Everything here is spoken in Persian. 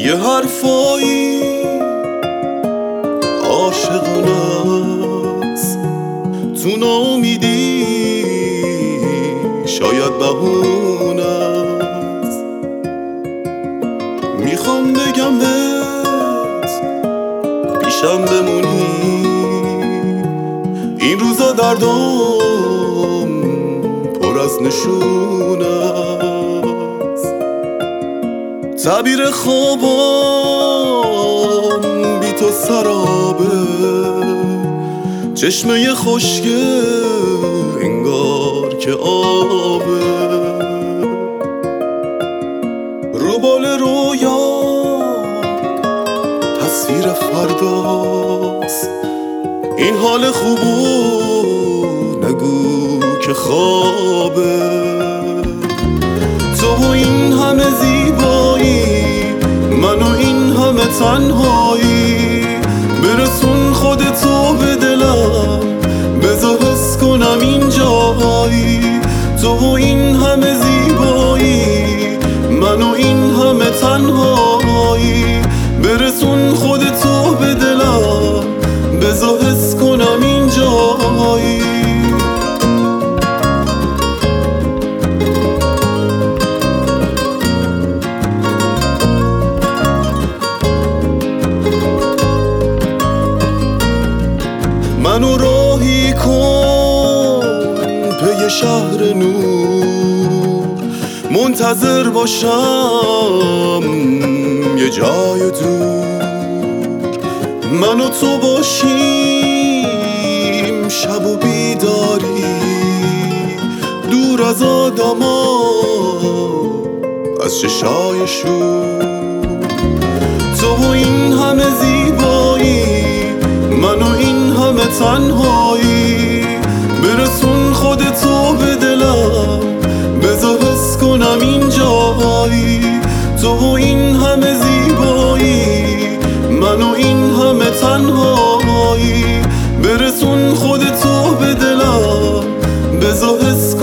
یه حرفایی عاشقانه است، تو ناامیدی شاید بهونه است. میخوام بگم بهت پیشم بمونی، این روزا دردم پر از نشونه است. تعبیر خوابم بی تو سرابه، چشمه خشکه انگار که آبه، رو بال رویا تصویر فرداست. این حال خوبو نگو که خوابه، تو این همه زیبایی، من و این همه تنهایی. برسون خودتو به دلم، بذار حس کنم اینجایی. تو این همه زیبایی، من و این همه تنهایی. برسون خودتو به دلم، بذار حس کنم اینجایی. منو راهی کن پی شهر نور، منتظر باشم یه جای دور. من و تو باشیم شب و بیداری، دور از آدما از چشای شور. تو این همه زیبایی، من و این همه تنهایی. برسون خودتو به دلم، بذار حس کنم اینجایی. تو این همه زیبایی، من و این همه تنهایی. برسون خودتو به دلم، بذار حس